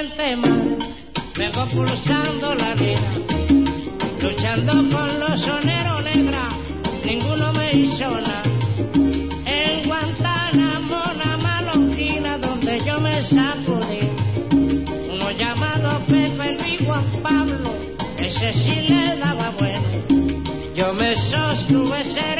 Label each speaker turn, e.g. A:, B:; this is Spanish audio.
A: mente mal, vengo pulsando la vida, luchando con los soneros negras, ninguno me hizo nada. En Guantánamo, una malonquina donde yo me sacudí, uno llamado Pepe Luis Juan Pablo, ese sí le daba bueno. Yo me sostuve